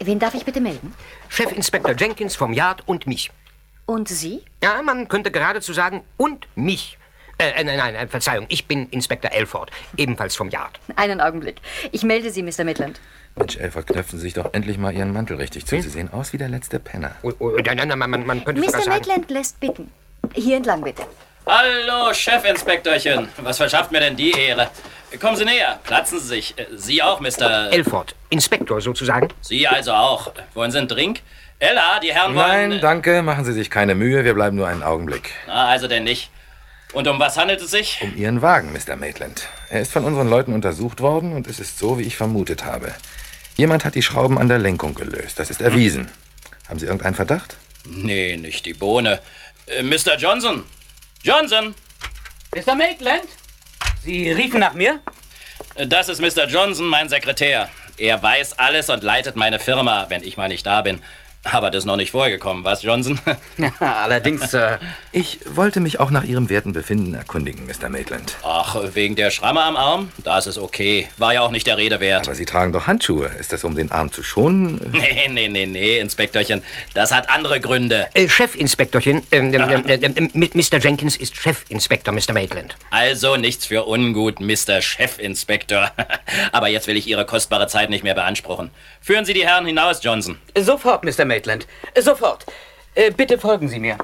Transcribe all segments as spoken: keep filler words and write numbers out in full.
Wen darf ich bitte melden? Chefinspektor Jenkins vom Yard und mich. Und Sie? Ja, man könnte geradezu sagen, und mich. Äh, nein, nein, Verzeihung, ich bin Inspektor Elford, ebenfalls vom Yard. Einen Augenblick. Ich melde Sie, Mister Maitland. Mensch, Elford, knöpfen Sie sich doch endlich mal Ihren Mantel richtig zu. Hm? Sie sehen aus wie der letzte Penner. Oh, oh, nein, nein, man, man, man könnte Mister sogar sagen... Maitland lässt bitten. Hier entlang, bitte. Hallo, Chefinspektorchen. Was verschafft mir denn die Ehre? Kommen Sie näher, platzen Sie sich. Sie auch, Mister Elford, Inspektor sozusagen. Sie also auch. Wollen Sie einen Drink? Ella, die Herren wollen... Nein, danke, machen Sie sich keine Mühe, wir bleiben nur einen Augenblick. Na, also denn nicht. Und um was handelt es sich? Um Ihren Wagen, Mister Maitland. Er ist von unseren Leuten untersucht worden und es ist so, wie ich vermutet habe. Jemand hat die Schrauben an der Lenkung gelöst, das ist erwiesen. Haben Sie irgendeinen Verdacht? Nee, nicht die Bohne. Äh, Mister Johnson! Johnson! Mister Maitland? Sie riefen nach mir? Das ist Mister Johnson, mein Sekretär. Er weiß alles und leitet meine Firma, wenn ich mal nicht da bin. Aber das ist noch nicht vorgekommen, was, Johnson? Ja, allerdings, Sir. Ich wollte mich auch nach Ihrem werten Befinden erkundigen, Mister Maitland. Ach, wegen der Schramme am Arm? Das ist okay. War ja auch nicht der Rede wert. Aber Sie tragen doch Handschuhe. Ist das, um den Arm zu schonen? Nee, nee, nee, nee, Inspektorchen. Das hat andere Gründe. Äh, Chefinspektorchen, ähm, ähm, ähm, ähm, Mister Jenkins ist Chefinspektor, Mister Maitland. Also nichts für ungut, Mister Chefinspektor. Aber jetzt will ich Ihre kostbare Zeit nicht mehr beanspruchen. Führen Sie die Herren hinaus, Johnson. Sofort, Mister Maitland. Sofort. Äh, bitte folgen Sie mir.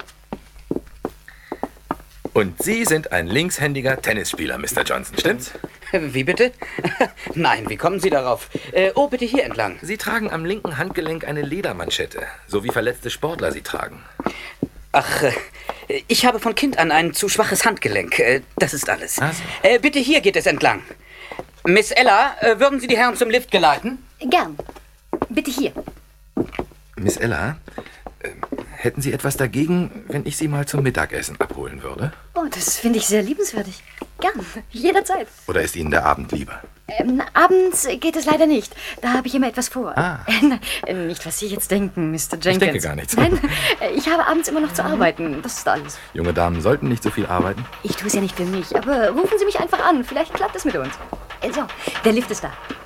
Und Sie sind ein linkshändiger Tennisspieler, Mister Johnson, stimmt's? Wie bitte? Nein, wie kommen Sie darauf? Äh, oh, bitte hier entlang. Sie tragen am linken Handgelenk eine Ledermanschette, so wie verletzte Sportler sie tragen. Ach, äh, ich habe von Kind an ein zu schwaches Handgelenk. Äh, das ist alles. Ach so. Äh, bitte hier geht es entlang. Miss Ella, äh, würden Sie die Herren zum Lift geleiten? Gern. Bitte hier. Miss Ella, äh, hätten Sie etwas dagegen, wenn ich Sie mal zum Mittagessen abholen würde? Oh, das finde ich sehr liebenswürdig. Gern. Jederzeit. Oder ist Ihnen der Abend lieber? Ähm, abends geht es leider nicht. Da habe ich immer etwas vor. Ah. Äh, nicht, was Sie jetzt denken, Mister Jenkins. Ich denke gar nichts. Nein, äh, ich habe abends immer noch zu arbeiten. Das ist alles. Junge Damen sollten nicht so viel arbeiten. Ich tue es ja nicht für mich, aber rufen Sie mich einfach an. Vielleicht klappt es mit uns. Äh, So, der Lift ist da.